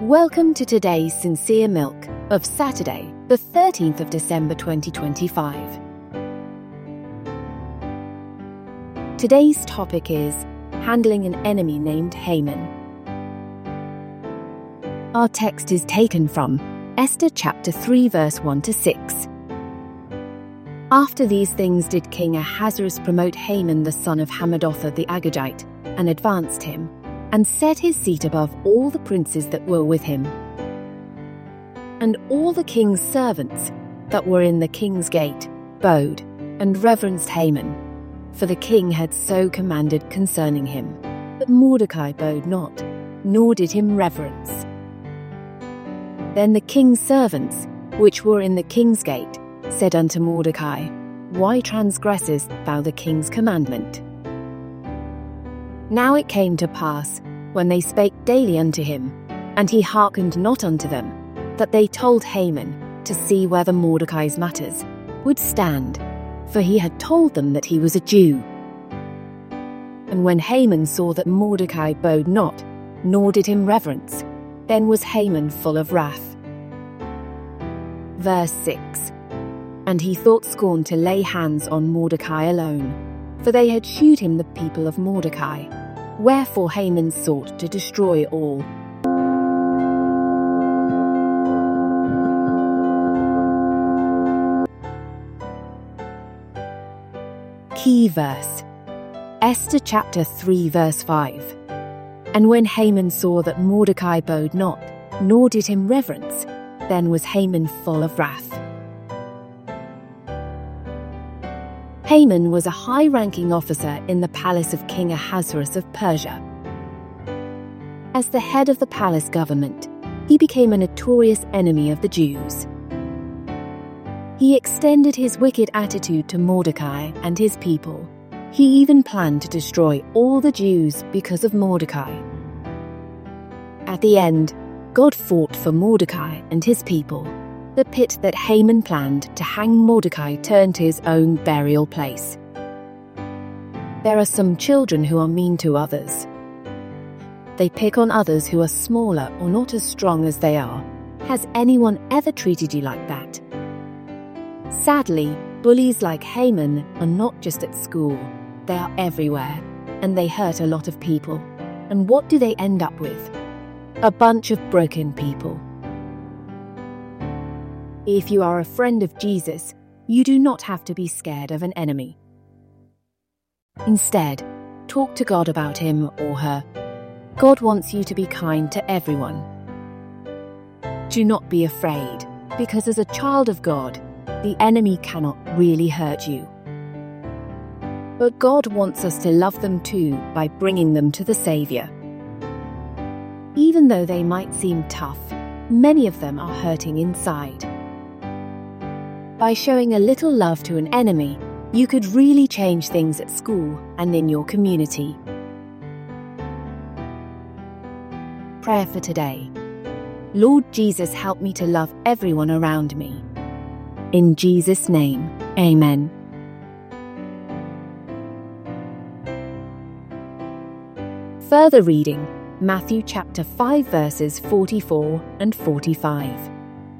Welcome to today's Sincere Milk of Saturday, the 13th of December 2025. Today's topic is handling an enemy named Haman. Our text is taken from Esther chapter 3 verse 1 to 6. After these things did King Ahasuerus promote Haman the son of Hammedatha the Agagite, and advanced him, and set his seat above all the princes that were with him. And all the king's servants that were in the king's gate bowed and reverenced Haman, for the king had so commanded concerning him. But Mordecai bowed not, nor did him reverence. Then the king's servants, which were in the king's gate, said unto Mordecai, Why transgressest thou the king's commandment? Now it came to pass, when they spake daily unto him, and he hearkened not unto them, that they told Haman to see whether Mordecai's matters would stand, for he had told them that he was a Jew. And when Haman saw that Mordecai bowed not, nor did him reverence, then was Haman full of wrath. Verse 6. And he thought scorn to lay hands on Mordecai alone, for they had shewed him the people of Mordecai. Wherefore Haman sought to destroy all. Key verse. Esther chapter 3 verse 5. And when Haman saw that Mordecai bowed not, nor did him reverence, then was Haman full of wrath. Haman was a high-ranking officer in the palace of King Ahasuerus of Persia. As the head of the palace government, he became a notorious enemy of the Jews. He extended his wicked attitude to Mordecai and his people. He even planned to destroy all the Jews because of Mordecai. At the end, God fought for Mordecai and his people. The pit that Haman planned to hang Mordecai turned to his own burial place. There are some children who are mean to others. They pick on others who are smaller or not as strong as they are. Has anyone ever treated you like that? Sadly, bullies like Haman are not just at school. They are everywhere, and they hurt a lot of people. And what do they end up with? A bunch of broken people. If you are a friend of Jesus, you do not have to be scared of an enemy. Instead, talk to God about him or her. God wants you to be kind to everyone. Do not be afraid, because as a child of God, the enemy cannot really hurt you. But God wants us to love them too by bringing them to the Savior. Even though they might seem tough, many of them are hurting inside. By showing a little love to an enemy, you could really change things at school and in your community. Prayer for today. Lord Jesus, help me to love everyone around me. In Jesus' name, Amen. Further reading, Matthew chapter 5 verses 44 and 45.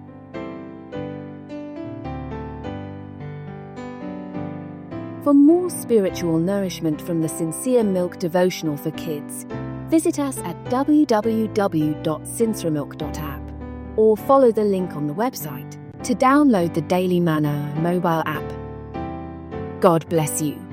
For more spiritual nourishment from the Sincere Milk devotional for kids, visit us at www.sinceremilk.app or follow the link on the website to download the Daily Manna mobile app. God bless you.